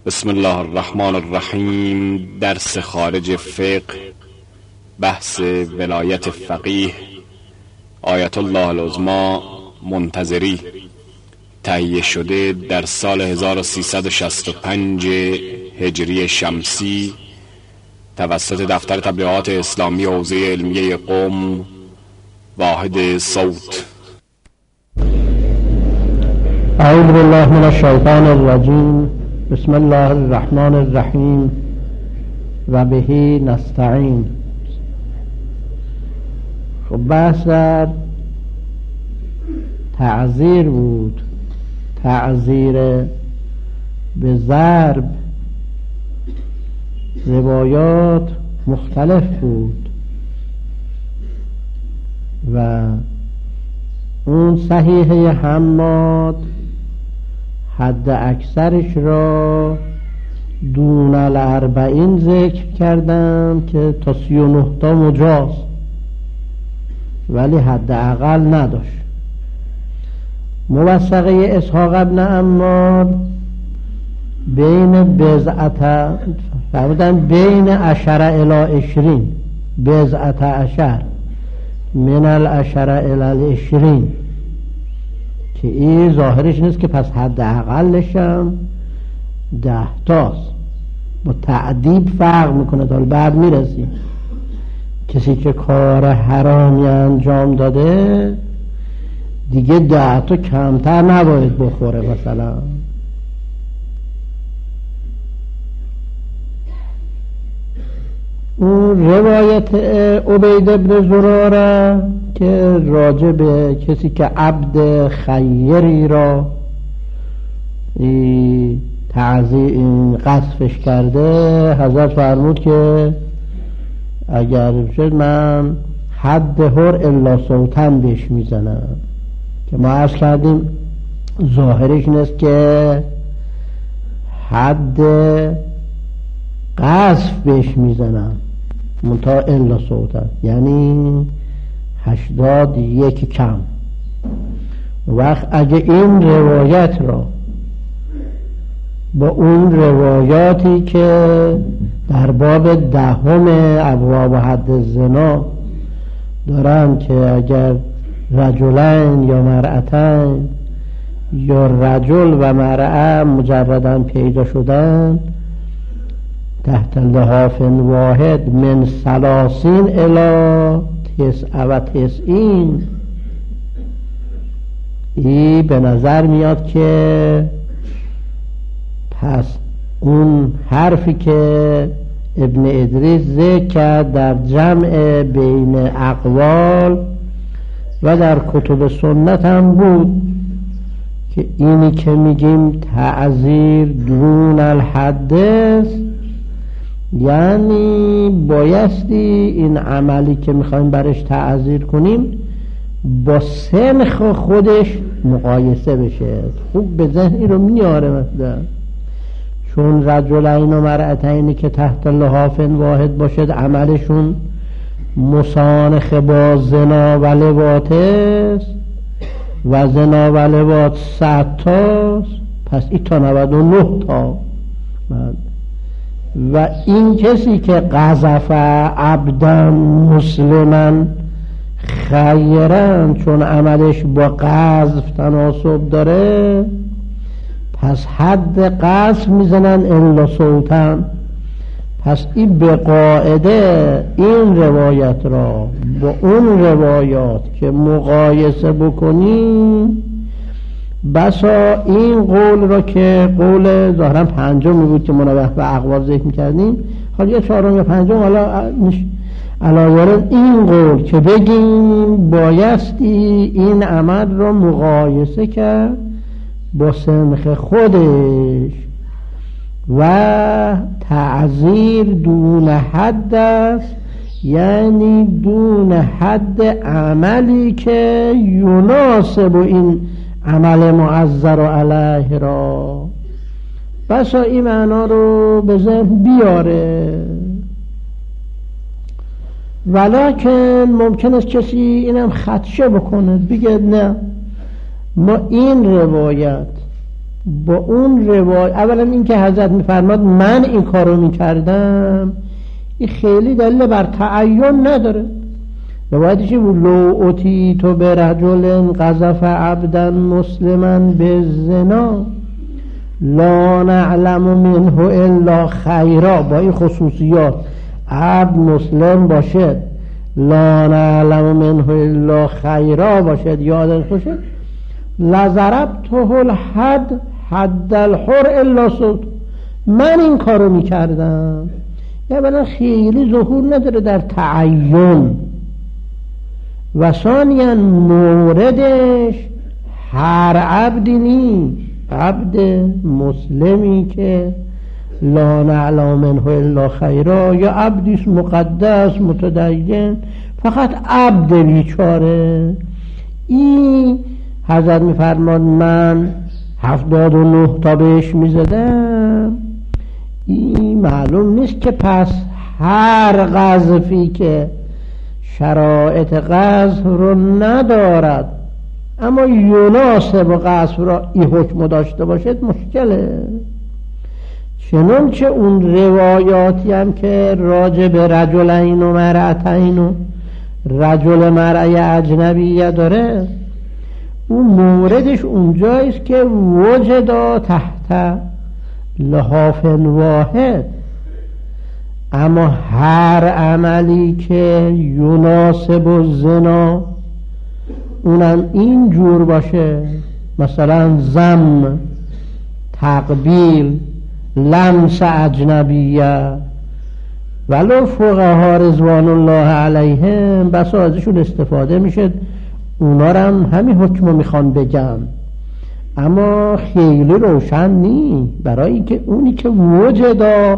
بسم الله الرحمن الرحیم. درس خارج فقه، بحث ولایت فقیه آیت الله العظمی منتظری، تهیه شده در سال 1365 هجری شمسی توسط دفتر تبلیغات اسلامی حوزه علمیه قم، واحد صوت. اعوذ بالله من الشیطان الرجیم. بسم الله الرحمن الرحیم و به نستعین. خب بحث در تعذیر بود، تعذیر به ضرب. روایات مختلف بود و اون صحیحه حماد حد اکثرش را دون الاربعین ذکر کردم که تا 39 تا مجاز، ولی حد اقل نداشت. موثقه اسحاق ابن عمار بین بضعت فرمودن بین 10 الی 20، بضعت 10 من العشر الی 20، که این ظاهرش نیست که پس حد اقلش هم 10 تاست. با تعدیب فرق میکنه. تا بعد میرسیم کسی که کار حرامی انجام داده دیگه 10 تا کمتر نباید بخوره. مثلا اون روایت عبید بن زراره که راجع به کسی که عبد خیری را قذفش کرده، حضرت فرمود که اگر شد من حد هر الا صوتن بهش میزنم، که ما عرض کردیم ظاهرش نیست که حد قذف بهش میزنم منتها الا صوتن، یعنی 81 کم. وقت اگه این روایت را با اون روایاتی که در باب 10 ابواب حد زنا دارن که اگر رجلین یا مرأتین یا رجل و مرأه مجردن پیدا شدن تحت لحاف واحد من 30 الی 99، این به نظر میاد که پس اون حرفی که ابن ادریس ذکر کرد در جمع بین اقوال و در کتب سنت هم بود که اینی که میگیم تعذیر دون الحد است، یعنی بایستی این عملی که میخوایم برش تعذیر کنیم با سنخ خودش مقایسه بشه. خوب به ذهنی رو میاره. مثلا چون رجلین و مرأتینی که تحت لحاف واحد باشد عملشون مسانخ با زنا و لواط است و زنا و لواط 100 تاست، پس این تا 99 تا. و این کسی که قذف عبدا مسلما خیرا، چون عملش با قذف تناسب داره، پس حد قذف میزنن الا صوتن. پس این به قاعده این روایت را با اون روایات که مقایسه بکنیم، بسا این قول را که قول ظاهرا 5 بود که منوه به اقوال ذکر میکردیم، حالا یا 4 یا 5 حالا علاوه این قول که بگیم بایستی این عمل را مقایسه کرد با سنخ خودش و تعذیر دون حد است، یعنی دون حد عملی که یناسب این عمل معذر علیه را. بسا این معنا رو به ذهن بیاره. ولکن ممکن است کسی اینم خدشه بکنه، بگه نه، ما این روایت با اون روایت اولا این که حضرت میفرماد من این کارو میکردم، این خیلی دلیل بر تعین نداره. روایتش لو اوتی تو به رجل قذف عبدا مسلما به زنا لا نعلم منه الا خیرا، با این خصوصیات عبد مسلم باشد، لا نعلم منه الا خیرا باشد، یادش باشه، لضربته الحد حد الحر الا صوت، من این کارو میکردم. یا بلا خیلی ظهور نداره در تعین. و ثانیاً موردش هر عبدی نیست، عبد مسلمی که لا نعلم منه الا خیرا، یا عبدی مقدس متدین، فقط عبد بیچاره. این حضرت میفرماد من 79 تا بهش میزدم. این معلوم نیست که پس هر قذفی که شرایط قذف رو ندارد اما یناسب قذف را این حکم داشته باشد مشکله. چنانچه اون روایاتی هم که راجع به رجلین و مرأتین و رجل مرأة اجنبیه داره، اون موردش اونجاییست که وجدا تحت لحاف واحد، اما هر عملی که یناسب الزنا اونم این جور باشه، مثلا ضم، تقبیل، لمس اجنبیه، ولو فقها رضوان الله علیهم بس ازشون استفاده میشه، اونا رو هم همین حکمو میخوان بگم، اما خیلی روشن نی، برای اینکه اونی که وجدا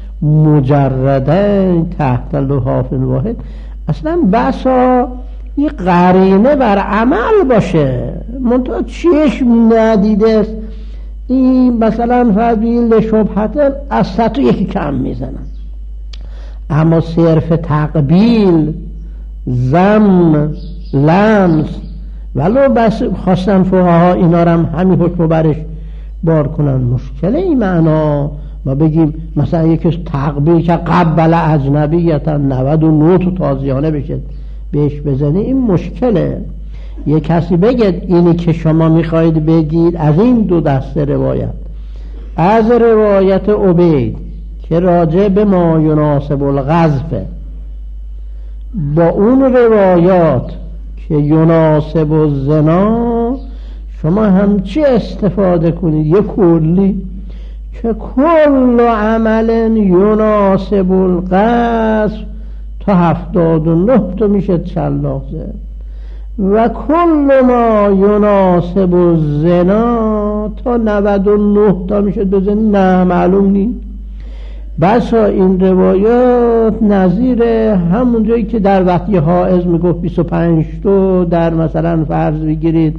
مجردن تحت لحاف واحد اصلا بسا یه قرینه بر عمل باشه، منطقه چشم ندیده است، این مثلا فضیل شبهتن از 100 یکی کم میزنن، اما صرف تقبیل، ضم، لمس، ولو بس خواستن فقها اینا رو هم همین حکم برش بار کنن، مشکل این معنا ما بگیم مثلا یکی تقبیل که قبل اجنبیتا 99 تو تازیانه بشه بهش بزنی، این مشکله. یه کسی بگید اینی که شما میخواید بگید از این دو دسته روایت، از روایت عبید که راجع به ما یناسب القذف با اون روایات که یناسب الزنا، شما هم چی استفاده کنید؟ یه کلی که کل عمل یناسب القذف تا 79 تا میشه چلاق زد، و کل ما یناسب الزنا تا 99 تا میشه بزنی، نه معلوم نیست. بسا این روایات نظیر همون جایی که در وقتی حائض میگفت 25 تا، در مثلا فرض بگیرید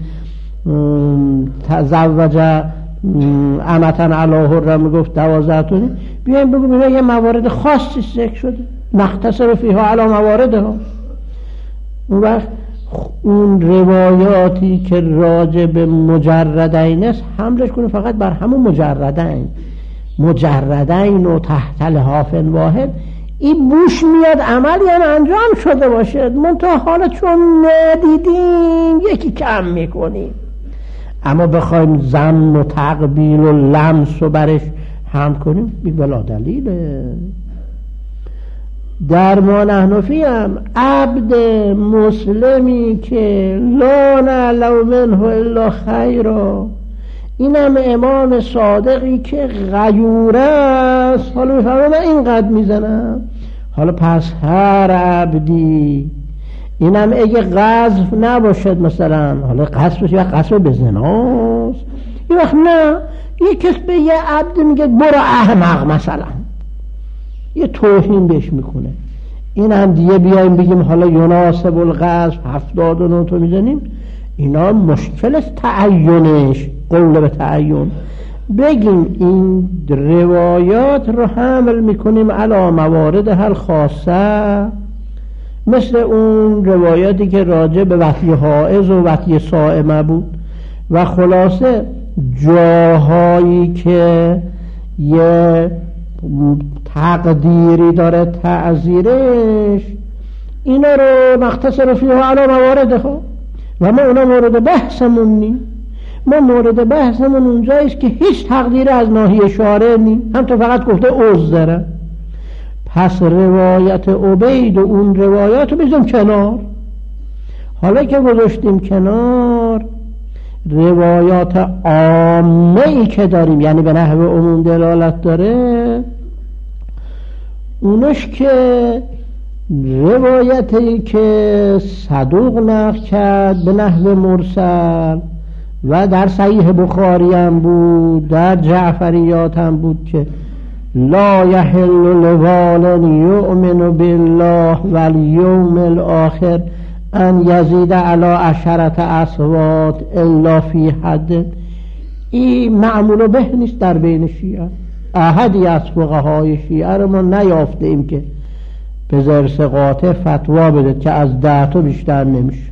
تزوج امتن علی حرم میگفت 12 تا، بیایم بگم یه موارد خاصی ذکر شده نختصر فیها علی موارده. اون وقت اون روایاتی که راجع به مجردین است حملش کنه فقط بر همون مجردین و تحت لحاف واحد، این بوش میاد عملی هم انجام شده باشد، منتها حالا چون ندیدیم یکی کم میکنیم، اما بخوایم ضم و تقبیل و لمس و برش هم کنیم بلا دلیله. در ما نحنفی هم عبد مسلمی که لا نعلم منه الا خیرا، اینم امام صادقی که غیور است، حالا میفهمم من اینقدر میزنم، حالا پس هر عبدی، اینم اگه قذف نباشد مثلا، حالا قذف باشه و قذف به زناست، یه وقت نه، یه کس به یه عبد میگه برو احمق مثلا، یه توهین بهش میکنه، این هم دیگه بیایم بگیم حالا یناسب القذف 79 تو میزنیم، اینا مشکل است تعینش، قول به تعین بگیم این روایات رو حمل میکنیم علی موارد هل خاصه، مثل اون روایاتی که راجع به وطی حائض و وطی صائمه بود، و خلاصه جاهایی که یه تقدیری داره تعزیرش، اینا رو نختصر فیه علی موارده ها و ما اونا مورد بحثمون نیم. ما مورد بحثمون اونجاییست که هیچ تقدیر از ناحیه شارع نیم، هم تو فقط گفته عذره. پس روایت عبید و اون روایات رو بزنیم کنار. حالا که گذاشتیم کنار، روایات عامه ای که داریم، یعنی به نحو عموم دلالت داره، اونش که روایتی که صدوق نقل کرد به نحو مرسل و در صحیح بخاری هم بود، در جعفریات هم بود که لا یحل لوال یؤمن بالله والیوم الاخر ان یزید علی 10 اصوات الا فی حد. این معمول به نیست در بین شیعه. احدی از فقهای شیعه رو ما نیافته ایم که به ذرس قاطع فتوا بده که از 10 تا بیشتر نمیشه.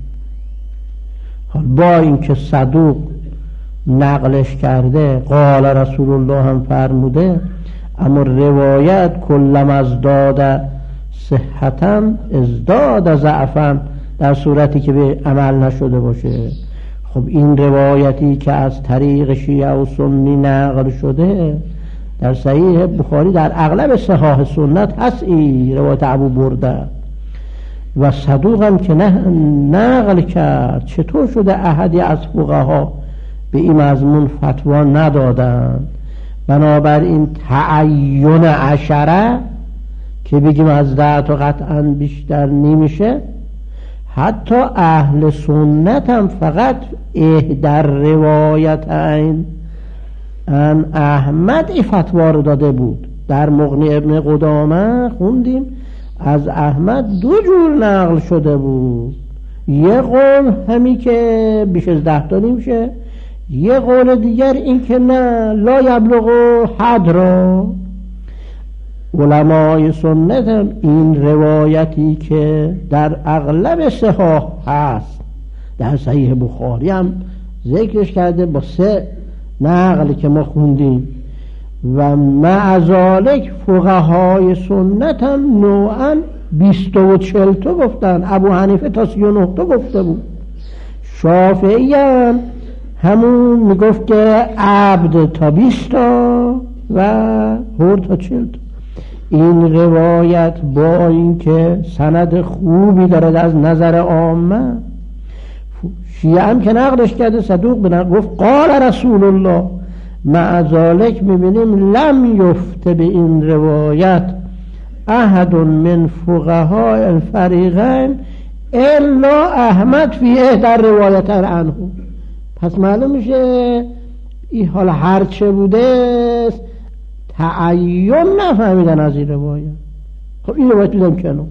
با این که صدوق نقلش کرده، قال رسول الله هم فرموده، اما روایت کلم ازداد صحتا ازداد ضعفا، در صورتی که به عمل نشده باشه. خب این روایتی که از طریق شیعه و سنی نقل شده در صحیح بخاری در اغلب صحاح سنت هست، این روایت ابو برده و صدوق هم که نقل کرد. چطور شده احدی از فقها به این مضمون فتوا ندادن؟ بنابراین تعین 10 که بگیم از 10 تا قطعا بیشتر نمیشه. حتی اهل سنت هم فقط در روایتین ان احمد این فتوا رو داده بود. در مغنی ابن قدامه خوندیم از احمد 2 جور نقل شده بود. یه قول همی که بیش از 10 تا نمیشه، یه قول دیگر این که نه لا یبلغ حد را. علمای سنت هم این روایتی که در اغلب صحاح هست، در صحیح بخاری هم ذکرش کرده با 3 نقل که ما خوندیم، و مع ذالک فقهای سنت هم نوعا 20 و 40 تا گفتن. ابو حنیفه تا 39 تا گفته بود. شافعی هم همون میگفت که عبد تا 20 تا و حر تا 40 تا. این روایت با این که سند خوبی داره از نظر عامه، شیعه هم که نقلش کرده صدوق گفت قال رسول الله، مع ذالک میبینیم لم یفته به این روایت احد من فقهای الفریقین الا احمد فیه در روایت عنه. پس معلوم میشه این حال هرچه بوده تعین نفهمیدن از این روایت. خب این روایت دیدم کنم.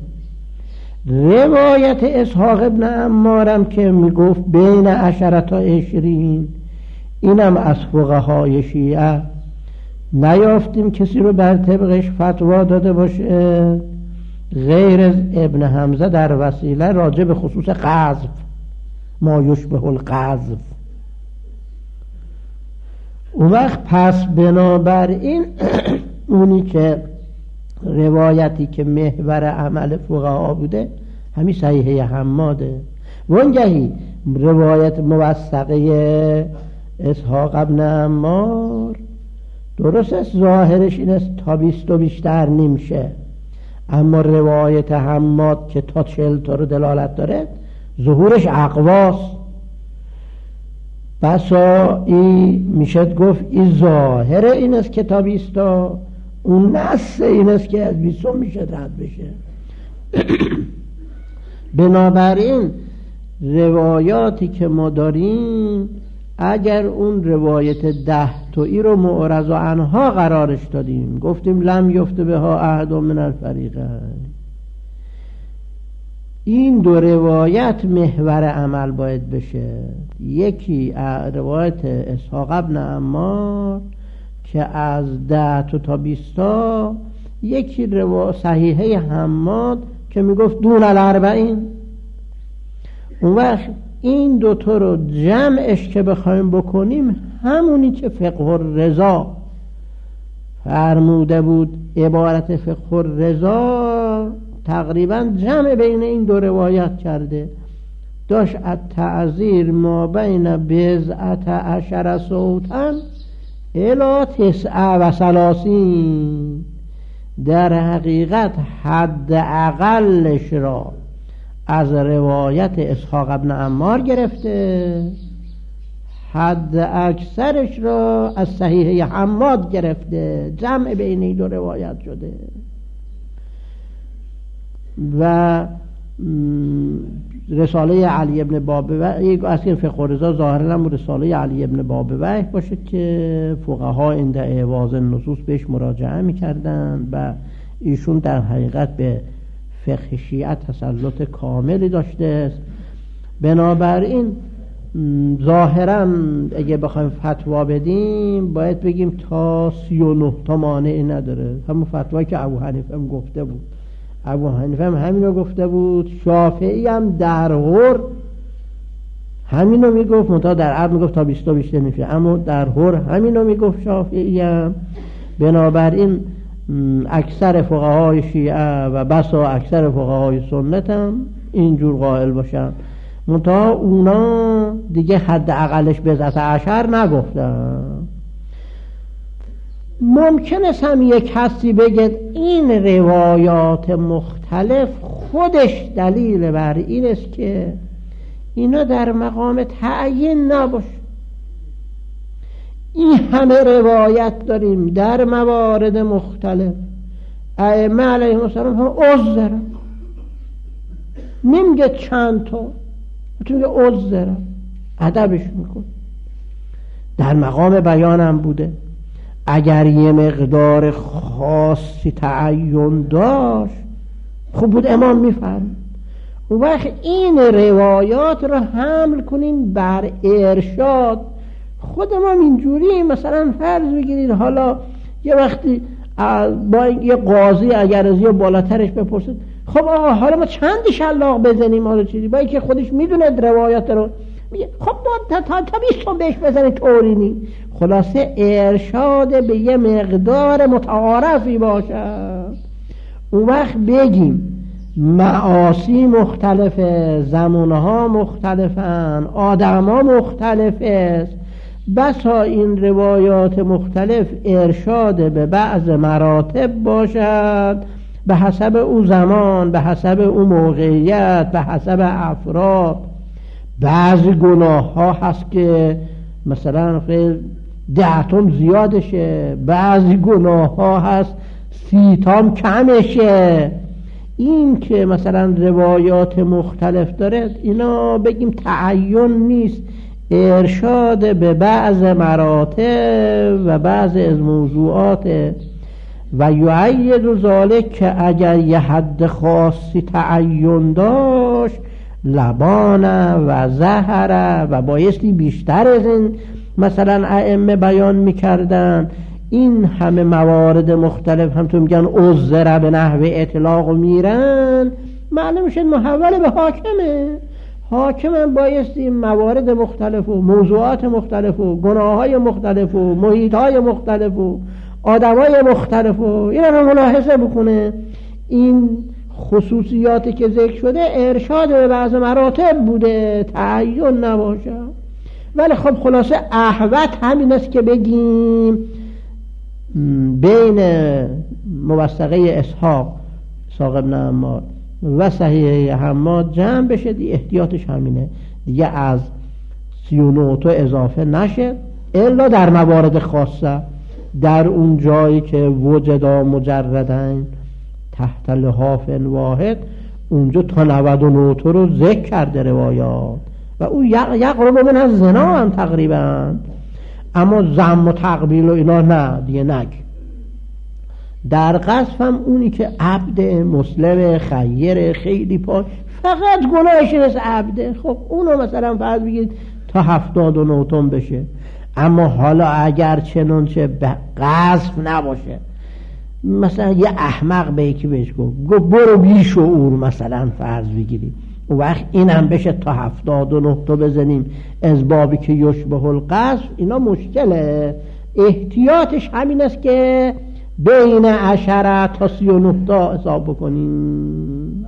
روایت اسحاق ابن عمارم که میگفت بین 10 تا 20، اینم از فقهای شیعه نیافتیم کسی رو بر طبقش فتوا داده باشه غیر از ابن حمزه در وسیله راجع به خصوص قذف، ما یشبه القذف. اون وقت پس بنابراین اونی که روایتی که محور عمل فقها بوده همین صحیحه حماده. وانگهی روایت موثقه اسحاق ابن عمار درست است ظاهرش این است تا 20 بیشتر نمیشه، اما روایت حماد که تا 40 تا رو دلالت داره ظهورش اقواست. بسا این میشد گفت این ظاهر این است که تا 20 تا، اون نص این است که از 20 میشه رد بشه. بنابراین روایاتی که ما داریم اگر اون روایت 10 تایی رو معرض عنها قرارش دادیم، گفتیم لم یفته بها احد من الفریقین، این 2 روایت محور عمل باید بشه. یکی روایت اسحاق ابن عمار که از 10 تا 20 تا، یکی صحیحه حماد که میگفت دون الاربعین. اون وقت این دوتا رو جمعش که بخوایم بکنیم همونی که فقه الرضا فرموده بود. عبارت فقه الرضا تقریبا جمع بین این دو روایت کرده. داشت التعذیر ما بین بضعة عشر صوتا الی 39 در حقیقت حد اقلش را از روایت اسحاق ابن عمار گرفته، حد اکثرش را از صحیح حماد گرفته. جمع بین این دو روایت شده. و رساله علی ابن بابویه از این فقه الرضا ظاهرا هم رساله علی ابن بابویه باشه که فقها عند اعواز النصوص بهش مراجعه میکردن و ایشون در حقیقت به فقه شیعه تسلط کاملی داشته است. بنابراین ظاهرا اگه بخوایم فتوا بدیم باید بگیم تا 39 تا مانعی نداره. همون فتوایی که ابو حنیفه هم گفته بود. ابو حنیفه هم همین رو گفته بود. شافعی هم در غور همین رو میگفت، منتها در عرب میگفت تا 20 بیشتر نمیشه، اما در غور همین رو میگفت شافعی هم. بنابراین اکثر فقهای شیعه و بسا اکثر فقهای سنت هم اینجور قائل باشن، منتها اونا دیگه حد اقلش بضعة عشر نگفتن. ممکن است هم یک کسی بگه این روایات مختلف خودش دلیل بر این است که اینا در مقام تعیین نباشه. این همه روایت داریم در موارد مختلف، ائمه علیهم السلام هم عذر دارن، نمیگه چند تا، میگه عذر دارن، ادبش میکن. در مقام بیان هم بوده. اگر یه مقدار خاصی تعین داشت خوب بود امام میفرمود. اون وقت این روایات رو حمل کنیم بر ارشاد. خود ما اینجوری مثلا فرض بگیرید حالا یه وقتی با یه قاضی اگر از یه بالاترش بپرسید خب آقا حالا ما چند شلاق بزنیم حالا چیزی، با اینکه خودش میدونه روایات رو میگه خب ما تا 20 تا بهش بزنیم طوری نی. خلاصه ارشاد به یه مقدار متعارفی باشد. اون وقت بگیم معاصی مختلفه، زمانها مختلفن، آدمها مختلفه، بسا این روایات مختلف ارشاد به بعض مراتب باشد به حسب او زمان، به حسب او موقعیت، به حسب افراد. بعضی گناه ها هست که مثلا 10 تام زیادشه، بعضی گناه ها هست 30 تام کمشه. این که مثلا روایات مختلف داره اینا بگیم تعین نیست، ارشاد به بعض مراتب و بعض از موضوعات. و یعید ذالک که اگر یه حد خاصی تعین داشت لبانه و زهره و بایستی بیشتر از این مثلا ائمه بیان میکردن. این همه موارد مختلف هم تو میگن عذر به نحو اطلاق میرن، معلوم شد محول به حاکمه. حاکم بایستی موارد مختلف و موضوعات مختلف و گناههای مختلف و محیطهای مختلف و آدمای مختلف و اینا رو ملاحظه بکنه. این خصوصیاتی که ذکر شده ارشاد به بعض مراتب بوده، تعین نباشه. ولی خب خلاصه احوط همین است که بگیم بین موثقه اسحاق ابن عمار و صحیح حماد جمع بشه. دی احتیاطش همینه دیگه، از 39 تا اضافه نشه الا در موارد خاصه، در اون جایی که وجدا مجردن تحت لحاف واحد، اونجا تا 99 تا رو ذکر کرده روایات و او یقرب من از زنا هم تقریبا. اما ذم و تقبیل و اینا نه دیگه نگ. در قذف هم اونی که عبد مسلم خیر خیلی پاک فقط گناهش از عبده، خب اونو مثلا فرض بگید تا 79 تن بشه. اما حالا اگر چنانچه قذف نباشه، مثلا یه احمق به یکی بهش گفت برو بی شعور مثلا فرض بگیریم، اون وقت اینم بشه تا 79 تا بزنیم از بابی که یشبه القذف، اینا مشکله. احتیاطش همین است که بین 10 تا 39 تا حساب بکنیم.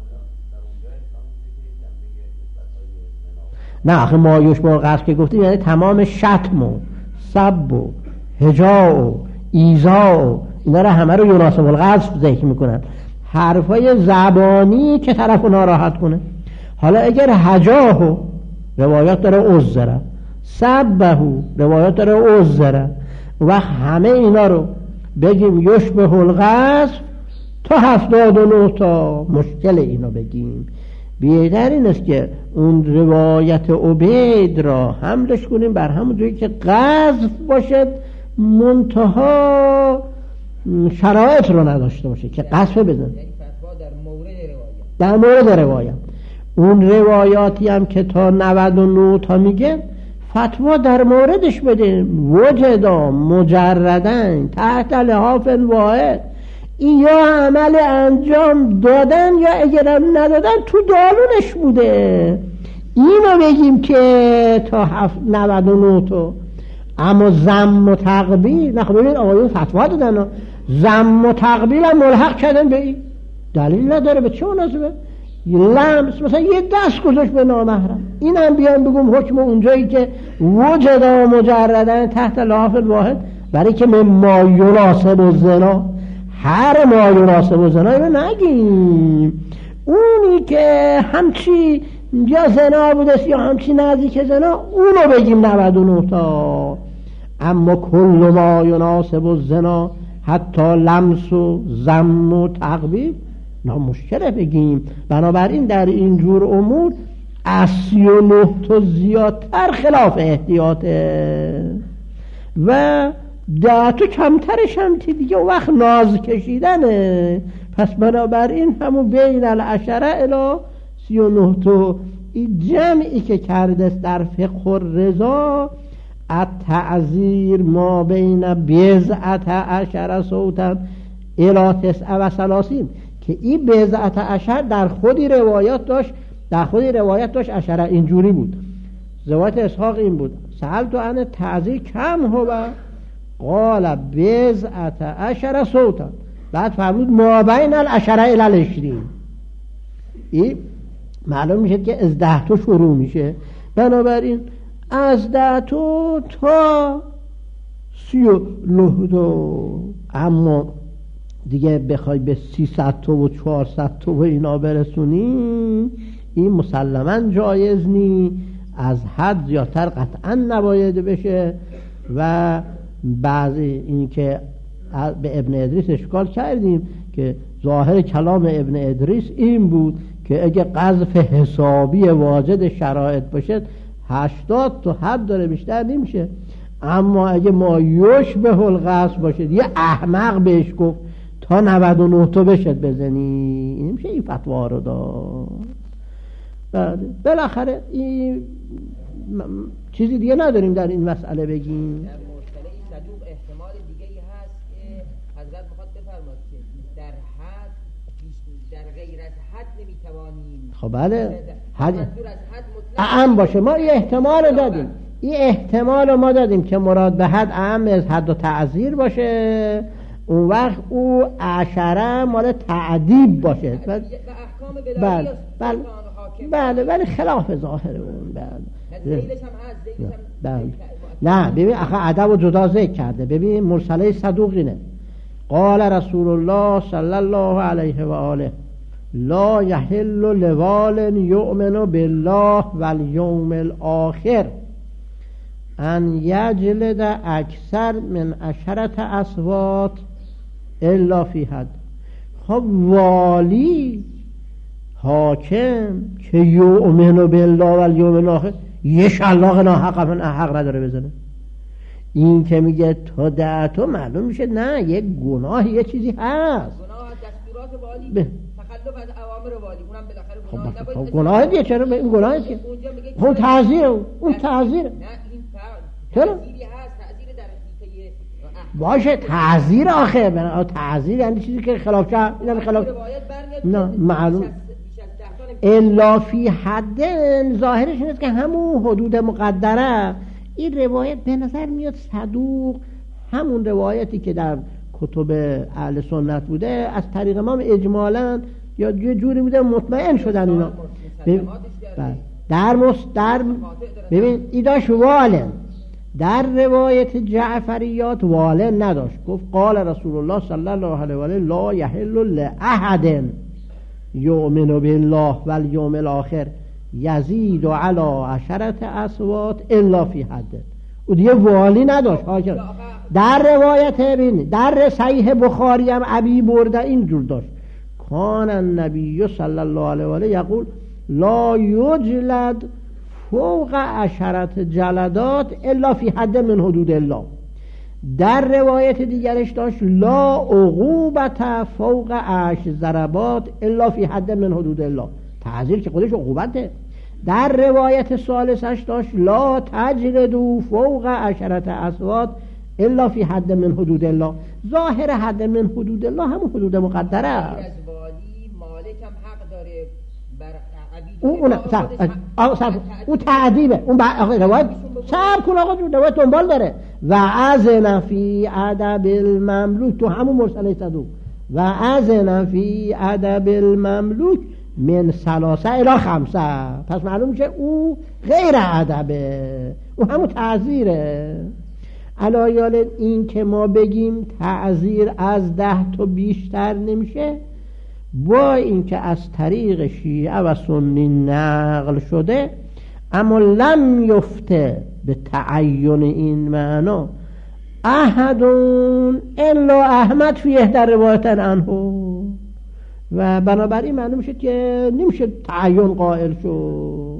نه آخه ما یشبه القذف که گفتیم یعنی تمام شتم و سب و هجاء و ایذاء و اینا رو همه رو یناسب القذف ذکر میکنن، حرفای زبانی که طرف رو ناراحت کنه. حالا اگر هجاه روایات داره عذره، سبه روایات داره عذره، و همه اینا رو بگیم یشبه القذف تا 79 تا مشکل اینو بگیم. بهتر این است که اون روایت عبید را حملش کنیم بر همون جایی که قذف باشد، منتها شرایط رو نداشته باشه که قذف بزن. در مورد روایت اون روایاتی هم که تا 99 تا میگه فتوا در موردش بده، وجدا مجردن تحت لحاف واحد، این یا عمل انجام دادن یا اگر ندادن تو دالونش بوده. اینو بگیم که تا 99 تا. اما ذم و تقبیل نه، ببین آقایون فتوا دادن ذم و تقبیل هم ملحق کردن به این، دلیل نداره. به چه مناسبه؟ لمس مثلا یه دست گذاشت به نامحرم، این هم بیان بگم حکم اونجایی که وجدا مجردن تحت لحاف الواحد، برای که ما یناسب الزنا، هر ما یناسب الزنا رو نگیم. اونی که همچی یا زنا بوده یا همچی نزدیک زنا اونو بگیم 99 تا. اما کل ما یناسب الزنا حتی لمس و ذم و تقبیل مشکله بگیم. بنابراین در این جور امور 39 تا زیادتر خلاف احتیاطه و 10 تا کمترش هم دیگه وقت ناز کشیدنه. پس بنابراین همون بین 10 الی 39 تا این جمعی که کرده در فقه الرضا التعذیر ما بین 10 صوتا الی 39 که این 10 در خودی روایات داشت، در خودی روایت داشت 10 اینجوری بود. روایت اسحاق این بود سألت عن تعذیر کم هو قال 10 صوتا، بعد فرمود ما بین 10 الی 20. این معلوم میشه که از 10 تا شروع میشه. بنابراین از 10 تا 39 تا. اما دیگه بخوای به 300 تا و 400 تا و اینا برسونی، این مسلماً جایز نی، از حد زیادتر قطعاً نباید بشه. و بعضی این که به ابن ادریس اشکال کردیم که ظاهر کلام ابن ادریس این بود که اگه قذف حسابی واجد شرایط باشه 80 تا حد داره، بیشتر نمیشه. اما اگه ما یشبه القذف باشه، یه احمق بهش گفت تا 99 تا بشد بزنی، این میشه این فتوا رو داد. بالاخره این چیزی دیگه نداریم در این مسئله بگیم. در مرسله صدوق احتمال دیگه ای هست که حضرت میخواد بفرماد که در حد در غیر از حد نمیتوانیم. خب بله حد اعم باشه. ما این احتمال دادیم، این احتمال ما دادیم که مراد به حد اعم از حد و تعذیر باشه. اون وقت او 10 مال تعدیب باشه و احکام بله بله بله ولی خلاف ظاهر اون. بله نه ببین آخه ادب و جدا ذکر کرده. ببین مرسله صدوق اینه قال رسول الله صلی الله علیه و آله لا یحل لوال یؤمن بالله والیوم الاخر ان یجلد اکثر من 10 اصوات الا فی حد. خب والی حاکم که یؤمن بالله والیوم الاخر یه شلاق ناحق من حق نداره بزنه. این که میگه تا 10 تا معلوم میشه نه، یه گناه یه چیزی هست. گناه دستورات والی تخلف از اوامر والی، اونم بالاخره گناه. خب گناه دیگه چرا به این گناه که اون تعزیر اون تعزیر نه، این تعزیری هست، تعزیر در حقیقه باشه تعزیر. آخه تعزیر یعنی چیزی که خلاف شرع، اینا خلاف روایت برمیاد نه معلوم الا فی حد ظاهرش اینه که همون حدود مقدره. این روایت به نظر میاد صدوق همون روایتی که در کتب اهل سنت بوده از طریق امام اجمالا یا یه جوری بوده مطمئن شدن اینا. در ببین ایداش والن، در روایت جعفریات والن نداشت. گفت قال رسول الله صلی الله علیه و آله لا یحل لاحد یؤمن بالله والیوم الاخر یزید علی 10 اصوات الا فی حد. او دیگه والی نداشت. در روایت ببین در صحیح بخاری هم ابی برده اینجور داشت کان النبی صلی الله علیه و آله یقول لا یجلد فوق 10 جلدات الا فی حد من حدود الله. در روایت دیگرش داشت لا عقوبت فوق 10 ضربات الا فی حد من حدود الله. تعزیر که خودش عقوبته. در روایت ثالثش داشت لا تجلدوا فوق 10 اصوات الا فی حد من حدود الله. ظاهر حد من حدود الله همون حدود مقدره است. از والی مالک هم حق داره اون تعدیبه. اون روایت صبر کن آقا جون، روایت دنبال داره. و اذن فی ادب المملوک، تو همون مرسله صدوق و اذن فی ادب المملوک من 3 الی 5. پس معلوم میشه او غیر ادبه، او همون تعذیره. علایال این که ما بگیم تعذیر از 10 تا بیشتر نمیشه، با اینکه از طریق شیعه و سنی نقل شده، اما لم یفته به تعین این معنا احد الا احمد فی احدی روایت عنه. و بنابراین معلوم شد که نمیشه تعین قائل شد.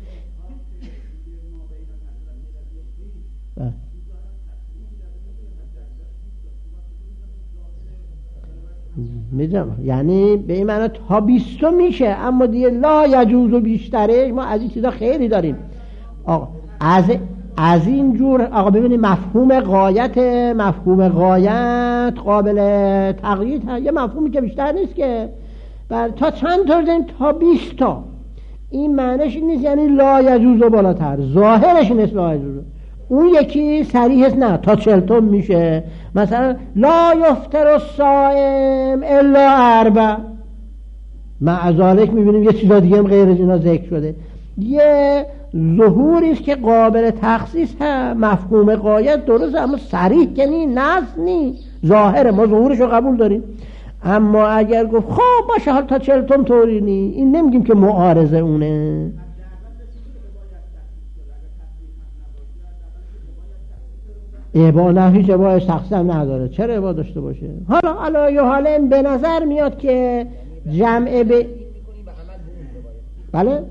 میدونم یعنی به این معنی تا 20 میشه، اما دیگه لا یجوز و بیشتره. ما از این چیزا خیلی داریم آقا. از این جور آقا ببینید مفهوم غایت قابل تقیید هست. یه مفهومی که بیشتر نیست که تا چند تا داریم تا 20 تا. این معنیش نیست یعنی لا یجوز و بالاتر، ظاهرش نیست لا یجوز. اون یکی صریح است نه تا 40 تا میشه. مثلا لا یفطر الصائم الا 4. مع ذلک میبینیم یه چیزا دیگه هم غیر از اینا ذکر شده. یه ظهوری است که قابل تخصیص هست. مفهوم غایت درست اما صریح که نی، نص نی، ظاهره. ما ظهورش رو قبول داریم. اما اگر گفت خب باشه حال تا 40 تا طوری نی، این نمیگیم که معارضه اونه. هیچ عبایش تقسیم نداره. چرا عبا داشته باشه؟ حالا به نظر میاد که جمع به بله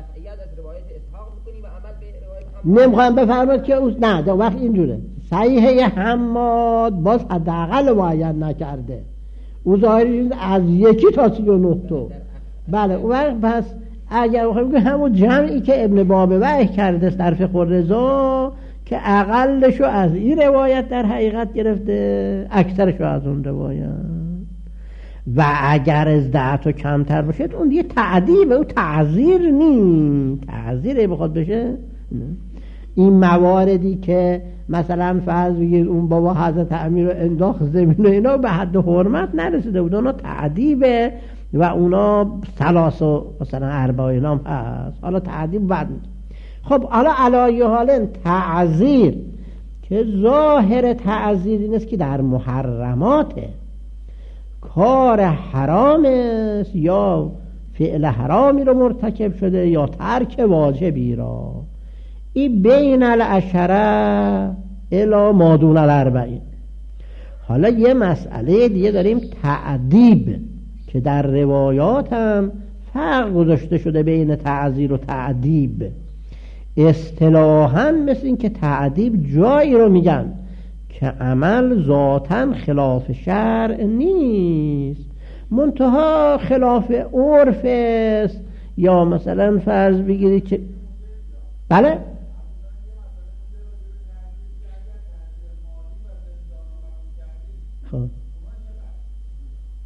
نمیخوایم بفرماد که اوست. نه در وقت اینجوره صحیحه حماد باز حداقل معین نکرده، او ظاهری از 1 تا 39 تا. بله اون وقت پس اگر بخوایم همون جمعی که ابن بابویه کرده در فقه الرضا که اقلشو از این روایت در حقیقت گرفته، اکثرشو از اون روایت. و اگر از 10 تا کمتر باشه اون دیگه تعدیبه، او تعذیر نی. تعذیره بخواد بشه. این مواردی که مثلا فرض بگیر اون بابا حضرت امیر رو انداخت زمین و اینا به حد حرمت نرسیده بود، اونا تعدیبه و اونا 3 مثلا 4 اینا هم هست. حالا تعدیب بعد میگه. خب حالا علایه حال تعذیر که ظاهر تعذیر این است که در محرماته، کار حرام است یا فعل حرامی رو مرتکب شده یا ترک واجبی را. این بین 10 الی ما دون 40. حالا یه مسئله دیگه داریم تعدیب که در روایات هم فرق گذاشته شده بین تعذیر و تعدیب. اصطلاحاً مثل این که تعدیب جایی رو میگن که عمل ذاتاً خلاف شرع نیست، منتها خلاف عرف است. یا مثلا فرض بگیرید که بله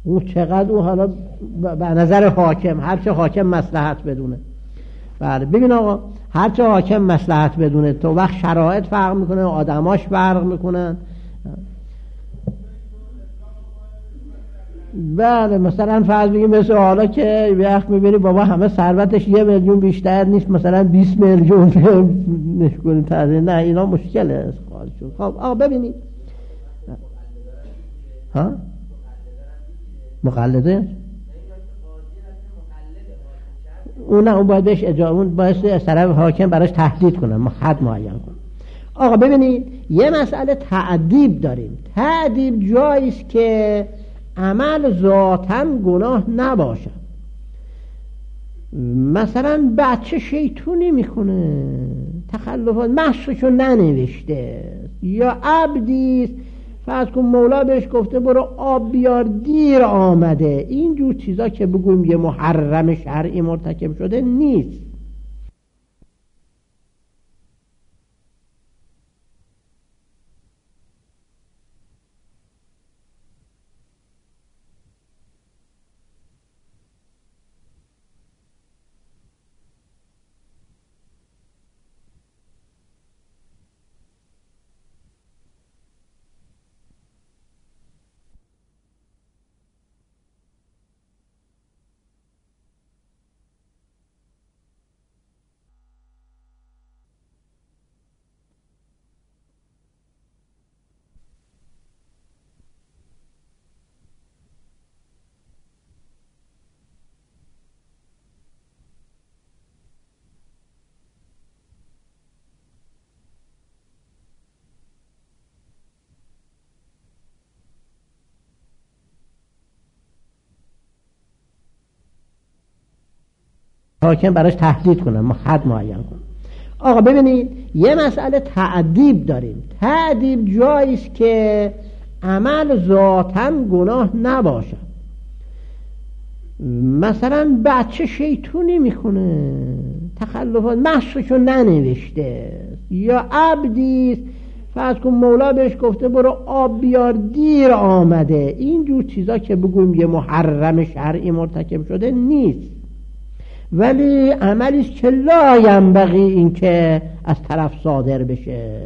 او چقدر او حالا به نظر حاکم هرچه حاکم مصلحت بدونه. بله ببین آقا هرچه حاکم مصلحت بدونه تو وقت شرایط فرق میکنه، آدماش فرق میکنن. بله مثلا فرض بگیم مثل حالا که وقت میبینی بابا همه ثروتش 1 میلیون بیشتر نیست، مثلا 20 میلیون نشکنیم تازه، نه اینا مشکله. خب آقا ببینید ها مقلده اون باید بهش اون باعث از طرف حاکم براش تهدید کنه، حد معین کنه. آقا ببینید یه مسئله تأدیب داریم. تأدیب جاییست که عمل ذاتاً گناه نباشه. مثلا بچه شیطونی میکنه، تخلفات محششو ننوشته، یا عبدیست فرض کن مولا بهش گفته برو آب بیار دیر آمده، اینجور چیزا که بگویم یه محرم شرعی مرتکب شده نیست. حاکم براش تهدید کنه، حد معین کنه. آقا ببینید یه مسئله تأدیب داریم. تأدیب جاییست که عمل ذاتاً گناه نباشه. مثلا بچه شیطونی میکنه، تخلفات محششو ننوشته، یا عبدیست فرض کن مولا بهش گفته برو آب بیار دیر آمده، اینجور چیزا که بگویم یه محرم شرعی مرتکب شده نیست، ولی عملیست که لا ینبغی این که از طرف صادر بشه.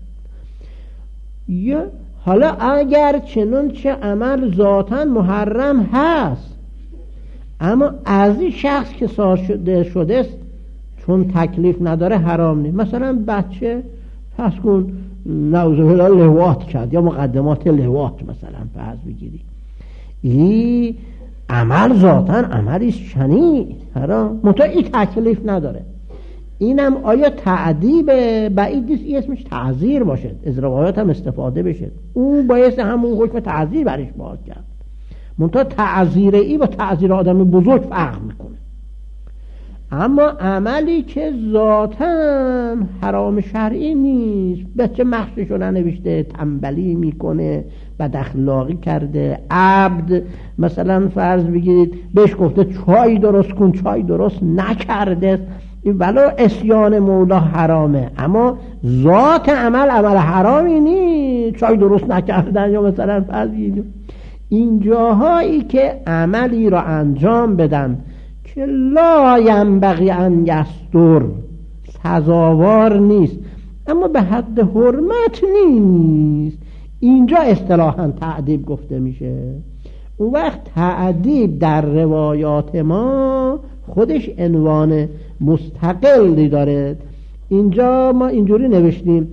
یا حالا اگر چنانچه عمل ذاتاً محرم هست، اما از این شخص که صادر شده است چون تکلیف نداره حرام نیست. مثلا بچه فرض کن نعوذ بالله لواط کرد یا مقدمات لواط مثلا فرض بگیری، این عمل ذاتاً عملی شنیع حرام، منتها این تکلیف نداره. اینم آیا تعذیبه؟ بعید نیست این اسمش تعذیر باشه، از روایات هم استفاده بشه، اون باید همون حکم تعذیر برش باز کرد. منتها تعذیر ای با تعذیر آدم بزرگ فرق میکنه. اما عملی که ذاتاً حرام شرعی نیست، بچه مخششو ننوشته، تنبلی میکنه، بد اخلاقی کرده، عبد مثلا فرض بگیرید بهش گفته چای درست کن، چای درست نکرده، ولو عصیان مولا حرامه، اما ذات عمل حرامی نیست، چای درست نکردن یا مثلا فرض بگیرید این جاهایی که عملی را انجام بدن که لا ینبغی ان یستر، سزاوار نیست اما به حد حرمت نیست، اینجا اصطلاحاً تعذیب گفته میشه. اون وقت تعذیب در روایات ما خودش عنوان مستقلی داره. اینجا ما اینجوری نوشتیم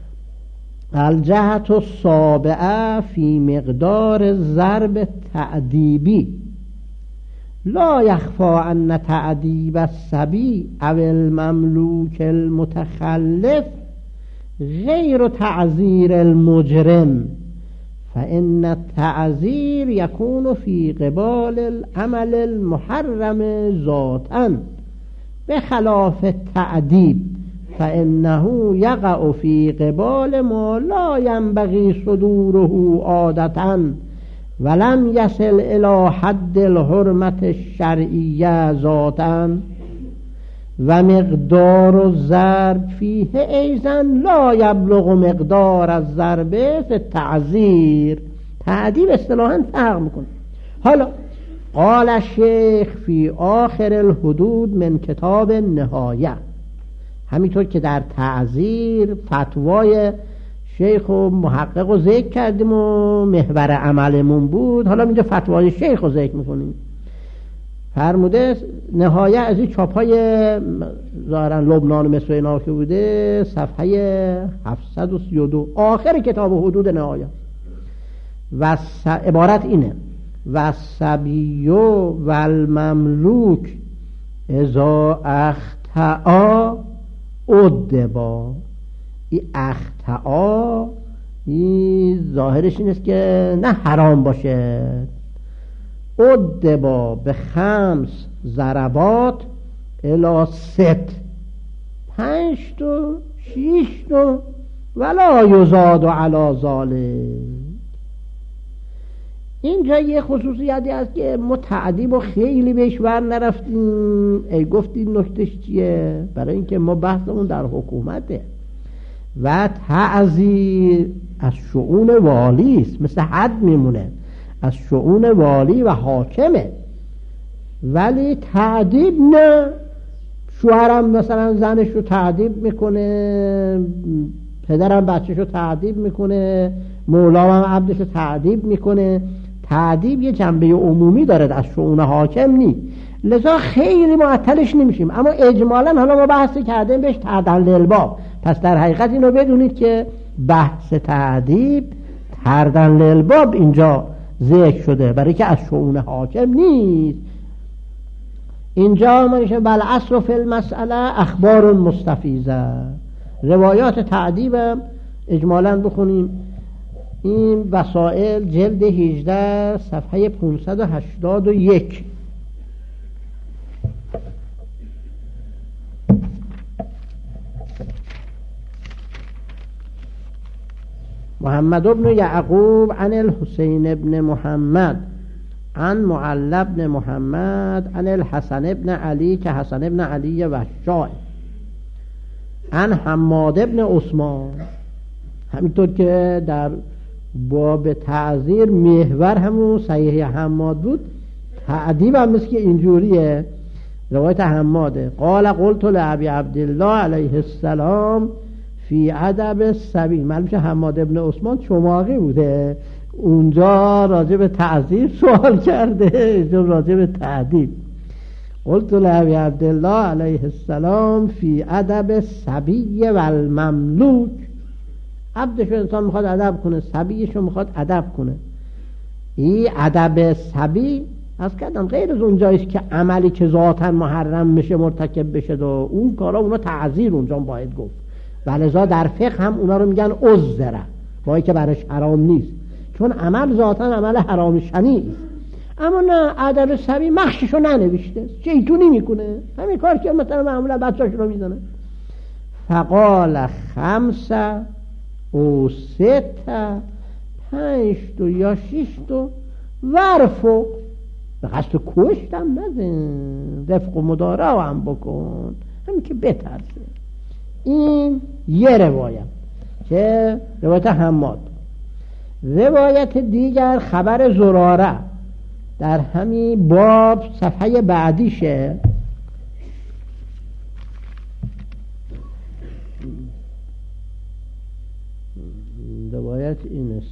الجهت السابعه فی مقدار ضرب تعذیبی لا یخفی ان تعذیب الصبی او المملوک المتخلف غیر تعذیر المجرم، فإن التعذیر یکون فی قبال العمل المحرم ذاتاً بخلاف التعذیب فإنه یقع فی قبال ما لا ینبغی صدوره عادةً ولم یصل الی حد الحرمت الشرعیه ذاتاً و مقدار الضرب فیه ایضا لا یبلغ مقدار الضرب فی التعذیر. تعذیب اصطلاحاً فرق میکنه. حالا قال الشیخ فی آخر الحدود من کتاب نهایه، همینطور که در تعزیر فتوای شیخ و محقق رو ذکر کردیم و محور عملمون بود، حالا اینجا فتوای شیخ رو ذکر میکنیم. فرموده نهایه از این چاپای ظاهرا لبنان و مصر اینا که بوده، صفحه 732 آخر کتاب حدود نهایه. و عبارت اینه: و سبیو و المملوک ازا اخطعا ادبا. این اخطعا این ظاهرش این است که نه حرام باشه. ادبا به 5 ضربات الی 6، 5 تا 6 تا ولا یزاد علی ذلک. اینجا یه خصوصیتی هست که ما تعدیب و خیلی بهش ور نرفتیم. ای گفتید نکتهش چیه؟ برای اینکه ما بحثمون در حکومته و تعزیر از شؤون والی است، مثل حد میمونه، از شؤون والی و حاکمه. ولی تعدیب نه. شوهرم مثلا زنش رو تعدیب میکنه، پدرم بچهش رو تعدیب میکنه، مولام هم عبدش رو تعدیب میکنه. تعدیب یه جنبه عمومی داره، از شؤون حاکم نیست، لذا خیلی معطلش نمیشیم. اما اجمالا حالا ما بحثی کردیم بهش تعدل للباب. پس در حقیقت اینو بدونید که بحث تعدیب تعدل للباب اینجا ذکر شده، برای که از شؤون حاکم نیست. اینجا ما میشه بل اصل فی المسئله اخبار مستفیضه. روایات تعدیبم اجمالا بخونیم. این وسائل جلد 18 صفحه 581. محمد بن یعقوب عن الحسین بن محمد عن معل بن محمد عن الحسن بن علی که حسن بن علی وشاء عن حماد بن عثمان. همینطور که در باب تعزیر محور همون صحیح حماد بود، تعدیب هم مثل که اینجوریه. روایت حماده قال قلت لابی عبدالله علیه السلام فی ادب الصبی. معلوم شه حماد ابن عثمان چماقی بوده، اونجا راجع به تعزیر سوال کرده، اینجا راجع به تعدیب. قلت لابی عبدالله علیه السلام فی ادب الصبی و المملوک. عبدشو انسان میخواد ادب کنه، صبیشو میخواد ادب کنه. این ادب صبی از کردم غیر از اونجاییست که عملی که ذاتاً محرم میشه مرتکب بشه و اون کارا اونا تعزیر اونجا باید گفت. ولذا در فقه هم اونا رو میگن عذره، با که برش حرام نیست، چون عمل ذاتاً عمل حرام شنیع است. اما نه، ادب صبی مخششو ننوشته، شیطونی میکنه، همین کار که مثلا معمولا بچه‌اشون رو میزنه. فقال 5 او 6 5 تا یا 6 تا ورفق. به قصد کشتم نزن، رفق و مدارا هم بکن، همین که بترسه. این یه روایت که روایت حماد. روایت دیگر خبر زراره در همین باب صفحه بعدیشه. روایت این است: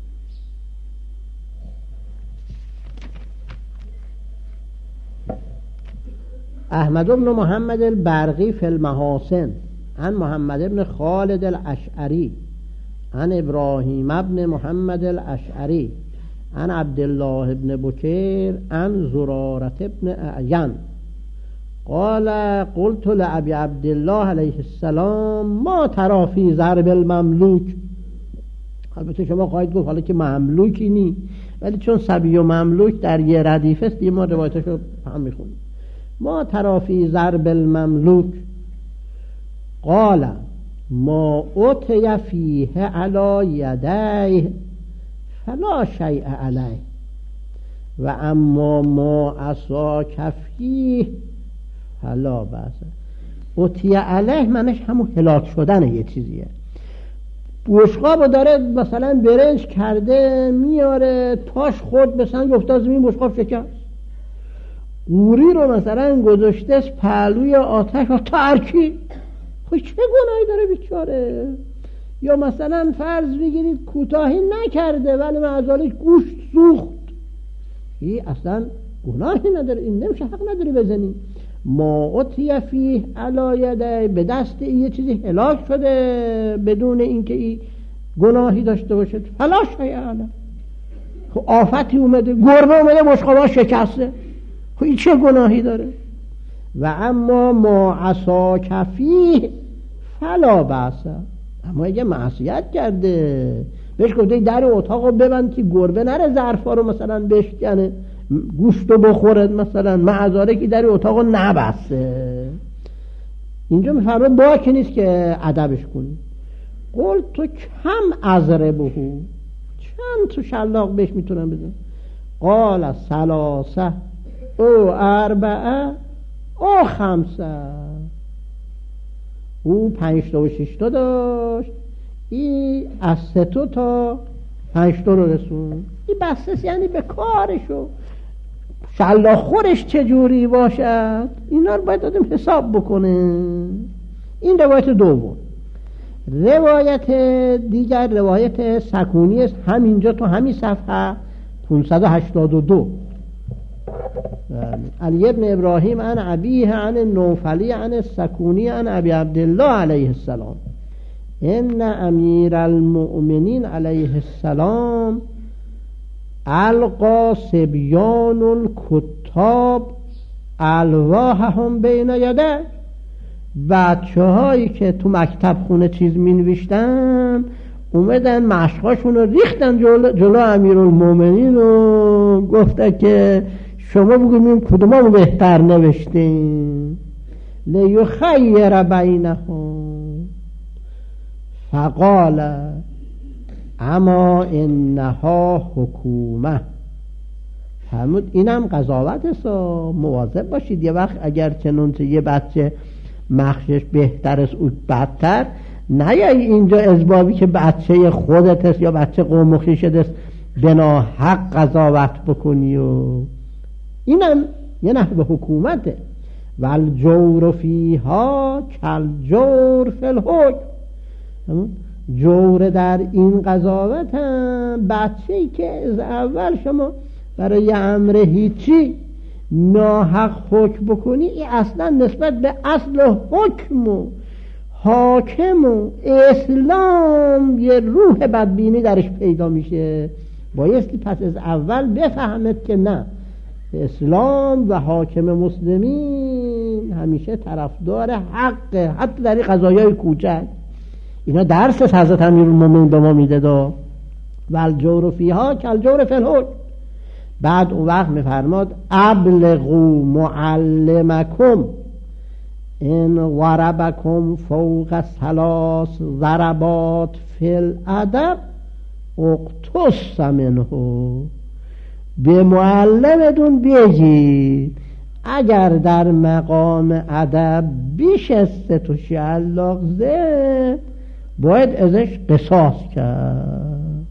احمد بن محمد البرقی فی المحاسن عن محمد بن خالد الاشعری عن ابراهیم بن محمد الاشعری عن عبدالله بن بکیر عن زرارة بن اعین قال قلت لأبي عبدالله علیه السلام ما ترى فی ضرب المملوک. البته شما خواهید گفت حالا که مملوکی نی، ولی چون صبی و مملوک در یه ردیف است ما روایتشو هم میخونیم. ما ترى فی ضرب المملوک قال ما اتی فیه علی یدیه فلا شیء علیه و اما ما عصا کفیه فلا بأس. اتی علیه منش همون هلاک شدن یه چیزیه. بشقابو داره مثلا برنج کرده میاره، تاش خورد به سنگ افتاد زمین، بشقاب شکست. قوری رو مثلا گذاشته پهلوی آتش و ترکی، خب چه گناهی داره بیچاره؟ یا مثلا فرض بگیرید کوتاهی نکرده ولی معذالک گوشت سوخت، این اصلا گناهی نداره، این نمیشه، حق نداری بزنی. ما اطیع فیه علی یده، به دست یه چیزی هلاک شده بدون اینکه این گناهی داشته باشه، فلا شیء علیه. خب آفتی اومده، گربه اومده بشقابا شکسته، خب این چه گناهی داره؟ و اما ما عصاک فیه فلا بأس، اما اگه معصیت کرده بهش گفته در اتاقو ببند که گربه نره ظرفا رو مثلا بشکنه، گوشتو بخوره مثلا، معذاره که در اتاقو نبسته، اینجا میفرمه باک نیست که ادبش کنی. قول تو کم ازربهو، چند تو شلاق بهش میتونم بزن؟ قال ثلاثه او اربعه او خمسه، او 5 تا و 6 تا داشت، این از 3 تا 5 تا رو رسون. این بسته یعنی به کارشو، شلاق خورش چجوری باشد اینا رو باید آدم حساب بکنه. این روایت دوم. روایت دیگر روایت سکونی است، همینجا تو همین صفحه 582. علی ابن ابراهیم عن ابیه عن نوفلی عن السکونی عن ابی عبدالله علیه السلام ان امیر المؤمنین علیه السلام القا صبیان الکتاب الواحهم بین یده، بچه هایی که تو مکتب خونه چیز می نوشتن اومدن مشقاشون رو ریختن جلو امیر المؤمنین و گفته که شما بگویم کدومو بهتر نوشتین، لیخیر بینهم فقال اما انها حکومه. فرمود اینم قضاوت است، مواظب باشید یه وقت اگر چنانچه یه بچه مخشش بهتر است او بدتر، نیایی اینجا ازبابی که بچه خودت است یا بچه قوم و خویشت است بنا حق قضاوت بکنی. و اینم یه نحو حکومته. والجور فیها کالجور فی الحکم، جور در این قضاوت هم بچه‌ای که از اول شما برای امر هیچی ناحق حکم بکنی، این اصلا نسبت به اصل حکم و حاکم و اسلام یه روح بدبینی درش پیدا میشه. بایستی پس از اول بفهمد که نه، اسلام و حاکم مسلمین همیشه طرفدار حقه، حتی در این قضایای کوچک. اینا درس از حضرت امیرالمومنین به ما میده دا. والجور فیها کالجور فی الحکم. بعد اون وقت میفرماد ابلغوا معلمکم ان ضربکم فوق 3 ضربات فی الادب اقتص منه. به معلمتون بگید اگر در مقام ادب بیش از 3 تا شلاق زد باید ازش قصاص کرد.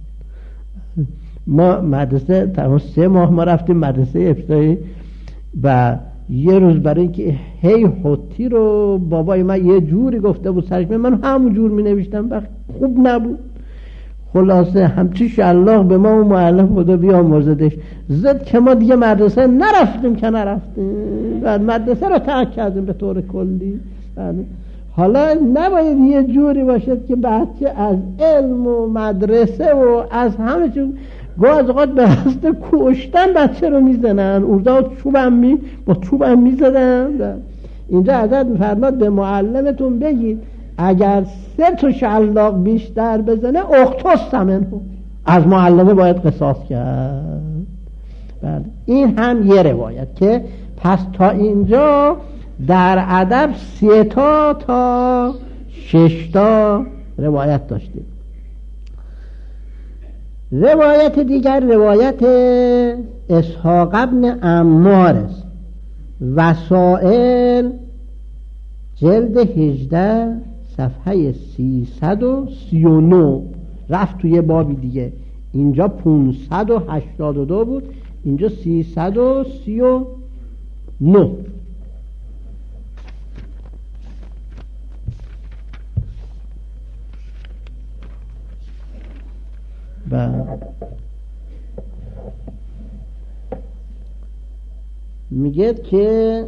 ما مدرسه تمام 3 ماه ما رفتیم مدرسه ابتدایی و یه روز برای اینکه هی حتی رو بابای من یه جوری گفته بود سرش، من همون جور می نوشتم و خوب نبود. خلاصه همچی شلاق به ما و معلم خدا بیامرزدش زد که ما دیگه مدرسه نرفتیم و مدرسه رو ترک کردیم به طور کلی. حالا نباید یه جوری باشد که بچه از علم و مدرسه و از همه چون گاز اوقات به قصد کشتن بچه رو میزنن، اونجا با چوب هم میزدن. اینجا حضرت میفرماد به معلمتون بگید اگر 3 تا شلاق بیشتر بزنه اقتص منه، از معلمه باید قصاص کرد. بله. این هم یه روایت که پس تا اینجا در ادب 3 تا 6 تا روایت داشتیم. روایت دیگر روایت اسحاق ابن عمار است. وسائل جلد 18 صفحه 339 رفت توی بابی دیگه. اینجا 582 بود، اینجا 339. میگه که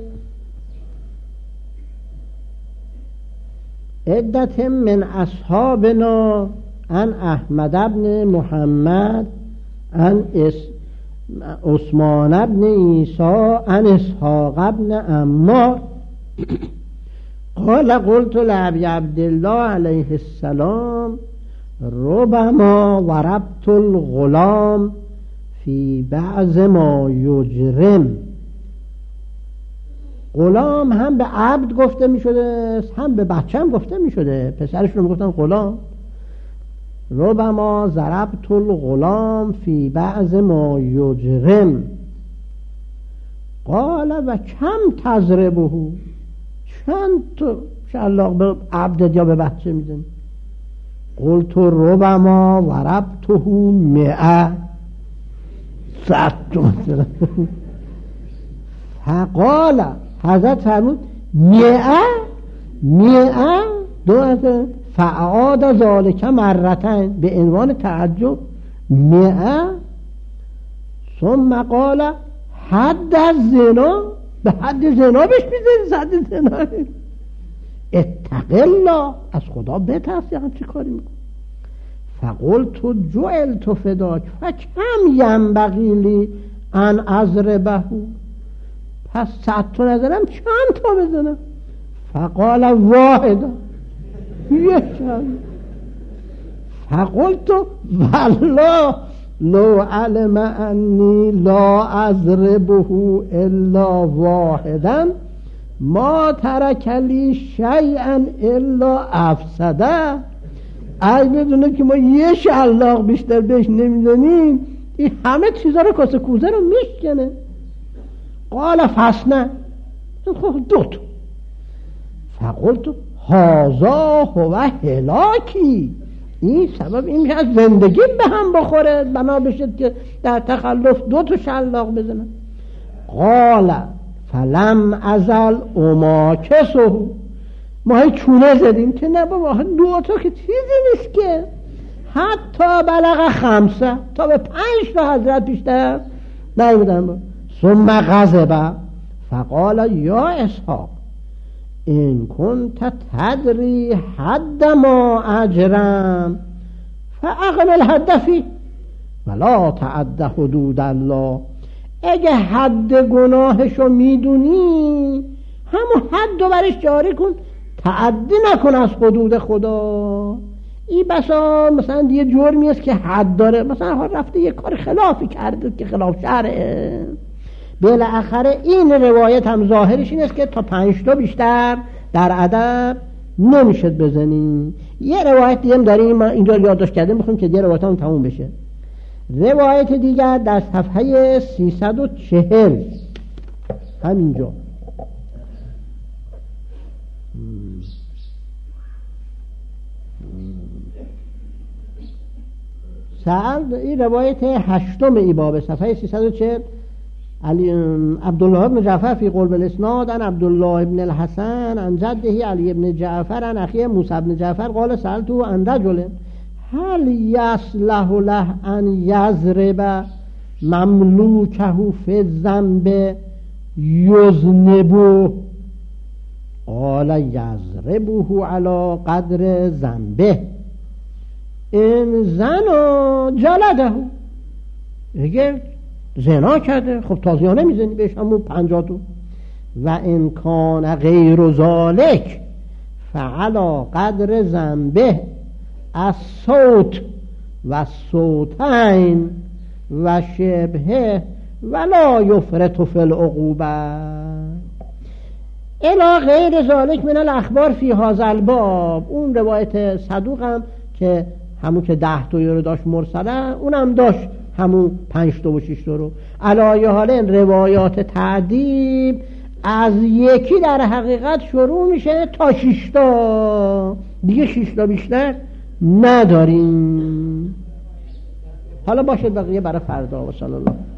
عدت من اصحابنا عن احمد ابن محمد عن عثمان ابن عیسی عن اسحاق ابن عمار قال قلت لأبي عبد الله علیه السلام ربما ضربت الغلام فی بعض ما یجرم. غلام هم به عبد گفته می شده، هم به بچه هم گفته می شده، پسرشون رو گفتن غلام. ربما ضربت الغلام فی بعض ما یجرم. قال و کم تضربه، چند تو شلاق به عبدت یا به بچه میزنی؟ قلت ربما ضربته 100 فقال حضرت فرمود 100 دو فعاد ذالک مرتين به عنوان تعجب 100. ثم قال حد الزنا، به حد زنا بهش میزنی؟ حد زنا اتق الله، از خدا بترس. یعنی چی کاری میکنی؟ فقلت جعلت فداک فکم ینبغی لی ان اضربه، پس 100 تا نزنم چند تا بزنم؟ فقال واحدا، یک. فقلت والله لو علم انی لا اضربه الا واحدا ما ترک لی شیئا الا افسده. اگه بدونه که ما یه شلاق بیشتر بهش نمیزنیم این همه چیزا رو کاسه کوزه رو میشکنه. قال فسنه، خب 2 تا. فقلت هذا هو هلاکی، این سبب این که از زندگی به هم بخوره، بنا بشد که در تخلف 2 تا شلاق بزنه. قال فلم ازل اماکسه، ما هی چونه زدیم که نه بابا 2 تا که چیزی نیست که، حتی بلغ 5 تا به 5 تا حضرت بیشتر نمیدن. ثم غضب فقال یا اسحاق این کنت تدری حد ما اجرم فاقم الحد فی ولا تعد حدود الله. اگه حد گناهشو میدونی همون حد رو برش جاری کن، تعدی نکن از حدود خدا. این بسا مثلا یه جرمی است که حد داره، مثلا رفته یه کار خلافی کرده که خلاف شرعه، بالاخره این روایت هم ظاهرش این است که تا 5 تا بیشتر در ادب نمیشد بزنی. یه روایت دیگه هم داریم، ما اینجا یادداشت کردیم، میخوایم که دیگه روایت هم تموم بشه. روایت دیگر در صفحه 340 همینجا سأل، این روایت 8 ای باب صفحه 340 عبدالله بن جعفر فی قلب الاسناد عن عبدالله بن الحسن عن جده علی بن جعفر عن اخیه موسی بن جعفر قال سألته عن رجل هل یصلح له ان یضرب مملوکه فی الذنب یذنبه قال یضربه علی قدر ذنبه این زنا جلده. اگر زنا کرده خب تازیانه میزنی بهش همون 50 تا. و ان کان غیر ذالک فعلا قدر ذنبه الصوت و صوتین و شبهه ولا یفرط فی العقوبه الی غیر ذالک من الاخبار فی هذا الباب. اون روایت صدوق هم که همون که 10 تا رو داشت مرسله، اونم داشت همون 5 تا و 6 تا رو. علایه حال این روایات تعدیب از یکی در حقیقت شروع میشه تا 6 تا. دیگه 6 تا بیشتر نداریم. حالا باشه بقیه برای فردا. و صلی الله